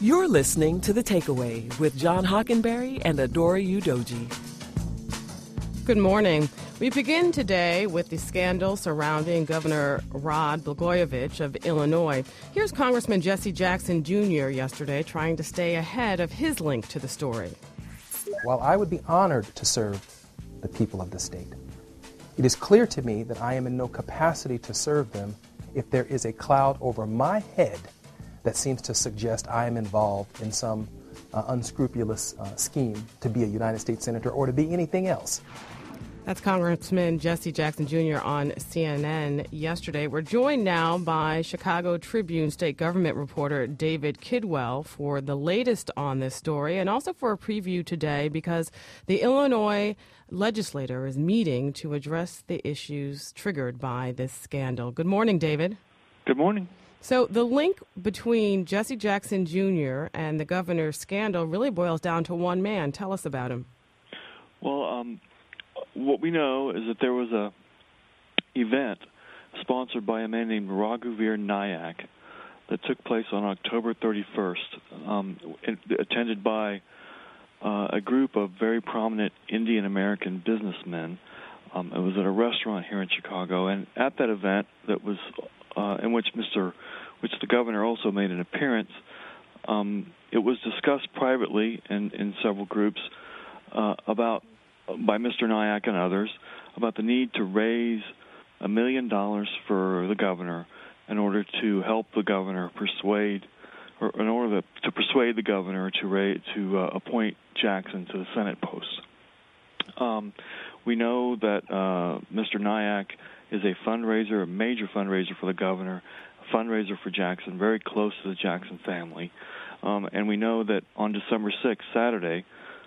You're listening to The Takeaway with John Hockenberry and Adora Udoji. Good morning. We begin today with the scandal surrounding Governor Rod Blagojevich of Illinois. Here's Congressman Jesse Jackson Jr. yesterday trying to stay ahead of his link to the story. While I would be honored to serve the people of the state, it is clear to me that I am in no capacity to serve them if there is a cloud over my head that seems to suggest I am involved in some unscrupulous scheme to be a United States Senator or to be anything else. That's Congressman Jesse Jackson Jr. on CNN yesterday. We're joined now by Chicago Tribune state government reporter David Kidwell for the latest on this story and also for a preview today because the Illinois legislature is meeting to address the issues triggered by this scandal. Good morning, David. Good morning. So the link between Jesse Jackson Jr. and the governor's scandal really boils down to one man. Tell us about him. Well, what we know is that there was a event sponsored by a man named Raghuveer Nayak that took place on October 31st, attended by a group of very prominent Indian American businessmen. It was at a restaurant here in Chicago, and at that event that was in which the governor also made an appearance, it was discussed privately in several groups by Mr. Nayak and others about the need to raise $1 million for the governor in order to help the governor persuade the governor to appoint Jackson to the Senate post. We know that Mr. Nayak is a major fundraiser for the governor, a fundraiser for Jackson, very close to the Jackson family. And we know that on December 6th, Saturday,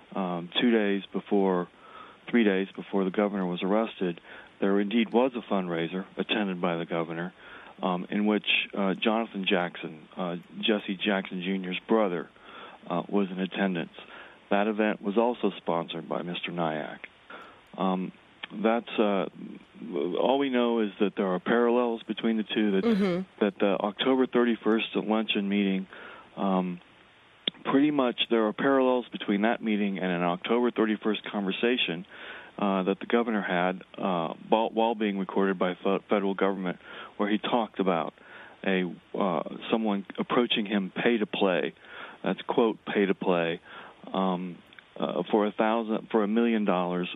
3 days before the governor was arrested, there indeed was a fundraiser attended by the governor in which Jonathan Jackson, Jesse Jackson Jr.'s brother, was in attendance. That event was also sponsored by Mr. Nayak. That's all we know is that there are parallels between the two, that the October 31st luncheon meeting, pretty much there are parallels between that meeting and an October 31st conversation that the governor had while being recorded by federal government, where he talked about someone approaching him pay to play. That's quote pay to play for $1 million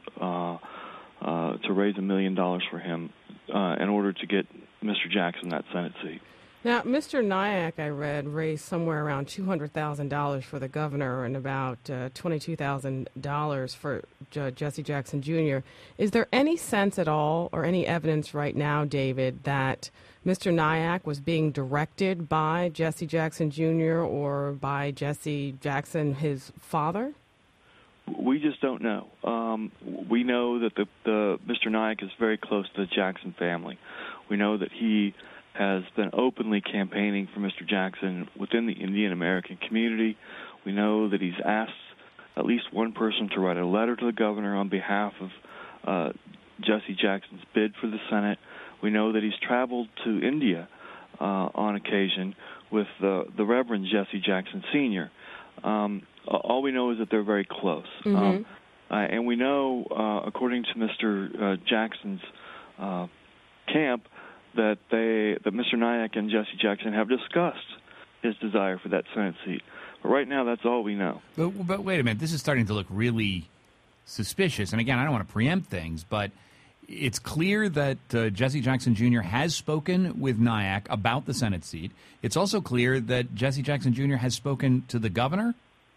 to raise $1 million for him in order to get Mr. Jackson that Senate seat. Now, Mr. Nayak, I read, raised somewhere around $200,000 for the governor and about $22,000 for Jesse Jackson Jr. Is there any sense at all or any evidence right now, David, that Mr. Nayak was being directed by Jesse Jackson Jr. or by Jesse Jackson, his father? We just don't know. We know that the Mr. Nayak is very close to the Jackson family. We know that he has been openly campaigning for Mr. Jackson within the Indian American community. We know that he's asked at least one person to write a letter to the governor on behalf of Jesse Jackson's bid for the Senate. We know that he's traveled to India on occasion with the Reverend Jesse Jackson Sr. All we know is that they're very close. And we know, according to Mr. Jackson's camp, that Mr. Nayak and Jesse Jackson have discussed his desire for that Senate seat. But right now, that's all we know. But wait a minute. This is starting to look really suspicious. And again, I don't want to preempt things, but it's clear that Jesse Jackson Jr. has spoken with Nayak about the Senate seat. It's also clear that Jesse Jackson Jr. has spoken to the governor.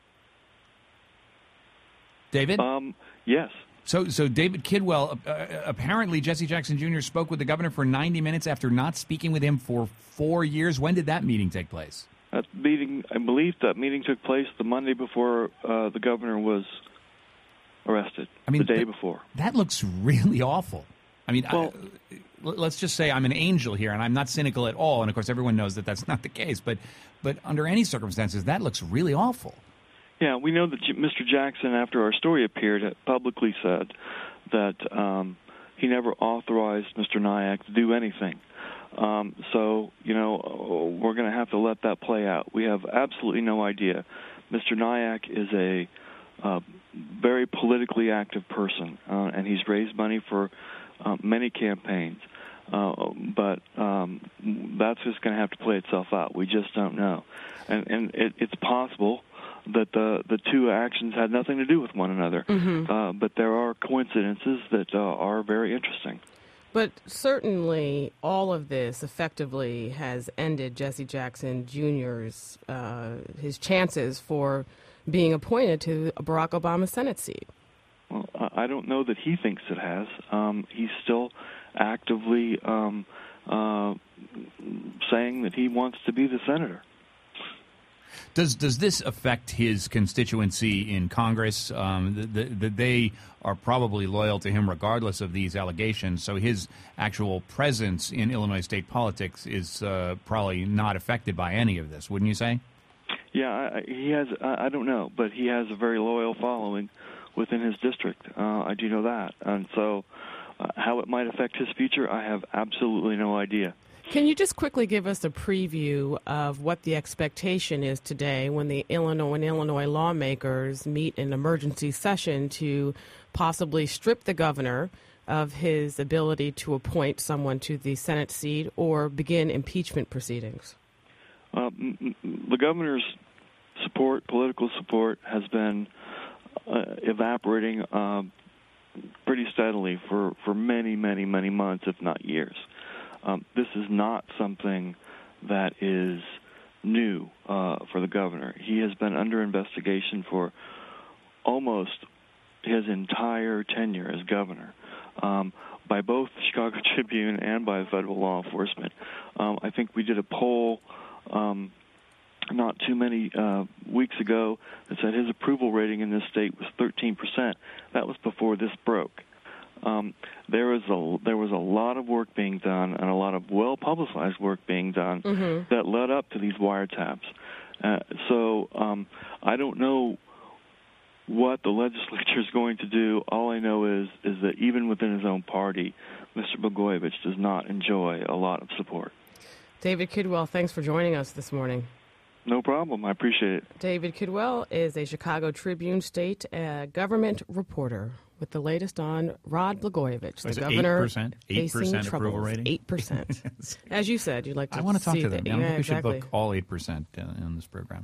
David? Yes. So David Kidwell, apparently Jesse Jackson Jr. spoke with the governor for 90 minutes after not speaking with him for 4 years. When did that meeting take place? I believe that meeting took place the Monday before the governor was arrested, the day before. That looks really awful. I mean, let's just say I'm an angel here, and I'm not cynical at all. And, of course, everyone knows that that's not the case. But under any circumstances, that looks really awful. Yeah, we know that Mr. Jackson, after our story appeared, publicly said that he never authorized Mr. Nayak to do anything. So, we're going to have to let that play out. We have absolutely no idea. Mr. Nyack is a very politically active person, and he's raised money for many campaigns. But that's just going to have to play itself out. We just don't know. And it's possible that the two actions had nothing to do with one another. But there are coincidences that are very interesting. But certainly all of this effectively has ended Jesse Jackson Jr.'s his chances for being appointed to Barack Obama's Senate seat. Well, I don't know that he thinks it has. He's still actively saying that he wants to be the senator. Does this affect his constituency in Congress? That they are probably loyal to him regardless of these allegations, so his actual presence in Illinois state politics is probably not affected by any of this, wouldn't you say? Yeah, he has. I don't know, but he has a very loyal following within his district. I do know that, and so how it might affect his future, I have absolutely no idea. Can you just quickly give us a preview of what the expectation is today when the Illinois lawmakers meet in emergency session to possibly strip the governor of his ability to appoint someone to the Senate seat or begin impeachment proceedings? The governor's support, political support, has been evaporating pretty steadily for many, many, many months, if not years. This is not something that is new for the governor. He has been under investigation for almost his entire tenure as governor by both the Chicago Tribune and by federal law enforcement. I think we did a poll not too many weeks ago that said his approval rating in this state was 13%. That was before this broke. There was a lot of work being done and a lot of well-publicized work being done that led up to these wiretaps. So I don't know what the legislature is going to do. All I know is that even within his own party, Mr. Blagojevich does not enjoy a lot of support. David Kidwell, thanks for joining us this morning. No problem. I appreciate it. David Kidwell is a Chicago Tribune state government reporter with the latest on Rod Blagojevich, the governor 8%? facing 8% troubles. approval rating? 8%. As you said, you'd like to I want to talk see to them. that. I think we exactly. should book all 8% in this program.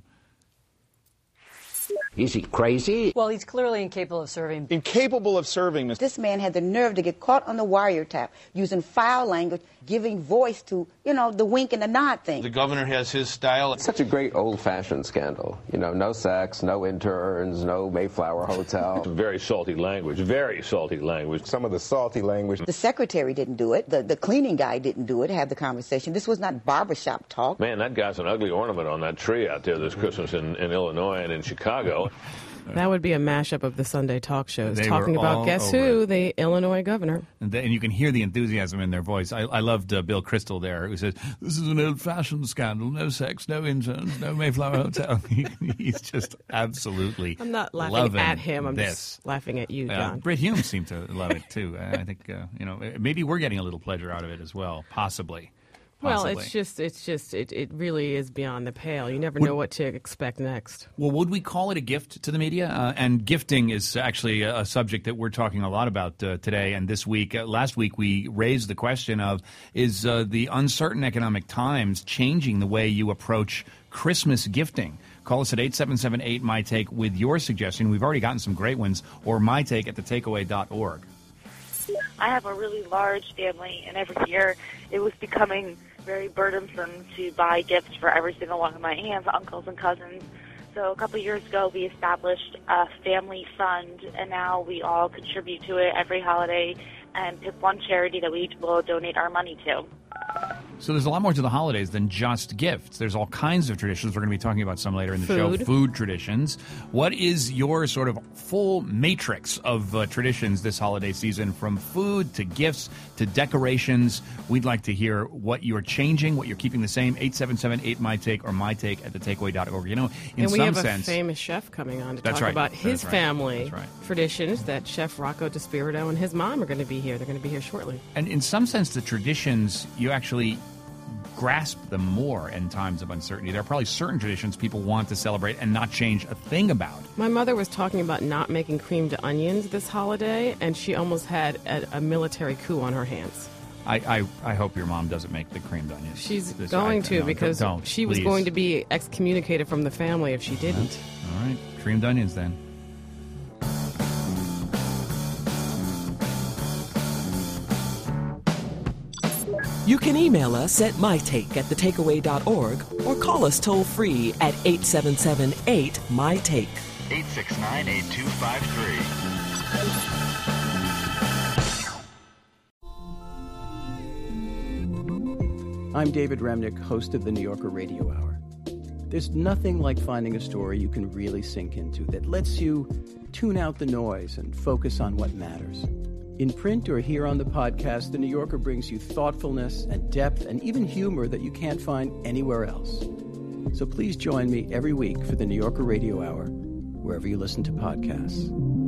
Is he crazy? Well, he's clearly incapable of serving. Incapable of serving, Mr. This man had the nerve to get caught on the wiretap using foul language, giving voice to, the wink and the nod thing. The governor has his style. It's such a great old-fashioned scandal. No sex, no interns, no Mayflower Hotel. Very salty language, very salty language. Some of the salty language. The secretary didn't do it. The cleaning guy didn't do it, have the conversation. This was not barbershop talk. Man, that guy's an ugly ornament on that tree out there this Christmas in Illinois and in Chicago. That would be a mashup of the Sunday talk shows, talking were about all guess over who, it. the Illinois governor. And you can hear the enthusiasm in their voice. I loved Bill Kristol there, who says, "This is an old-fashioned scandal. No sex, no interns, no Mayflower Hotel." He's just absolutely I'm not laughing loving at him. I'm this. just laughing at you, John. Britt Hume seemed to love it, too. I think, maybe we're getting a little pleasure out of it as well, possibly. Well, Possibly. it really is beyond the pale. You never know what to expect next. Well, would we call it a gift to the media? And gifting is actually a subject that we're talking a lot about today and this week. Last week, we raised the question of, is the uncertain economic times changing the way you approach Christmas gifting? Call us at 877-8-MY-TAKE with your suggestion. We've already gotten some great ones, or mytake@thetakeaway.org. I have a really large family, and every year it was becoming very burdensome to buy gifts for every single one of my aunts, uncles, and cousins. So a couple of years ago, we established a family fund, and now we all contribute to it every holiday and pick one charity that we will donate our money to. So there's a lot more to the holidays than just gifts. There's all kinds of traditions. We're going to be talking about some later in the show. Food traditions. What is your sort of full matrix of traditions this holiday season, from food to gifts to decorations? We'd like to hear what you're changing, what you're keeping the same. 877-8-MY-TAKE or mytake@thetakeaway.org. In and we some have sense, a famous chef coming on to That's talk right. about his That's right. family That's right. traditions. That Chef Rocco DeSpirito and his mom are going to be here. They're going to be here shortly. And in some sense, the traditions, you actually grasp them more in times of uncertainty. There are probably certain traditions people want to celebrate and not change a thing about. My mother was talking about not making creamed onions this holiday, and she almost had a military coup on her hands. I hope your mom doesn't make the creamed onions. She's going to, because she was going to be excommunicated from the family if she didn't. All right, creamed onions then. You can email us at mytake@thetakeaway.org or call us toll-free at 877-8-MY-TAKE. 869-8253. I'm David Remnick, host of the New Yorker Radio Hour. There's nothing like finding a story you can really sink into that lets you tune out the noise and focus on what matters. In print or here on the podcast, The New Yorker brings you thoughtfulness and depth and even humor that you can't find anywhere else. So please join me every week for The New Yorker Radio Hour, wherever you listen to podcasts.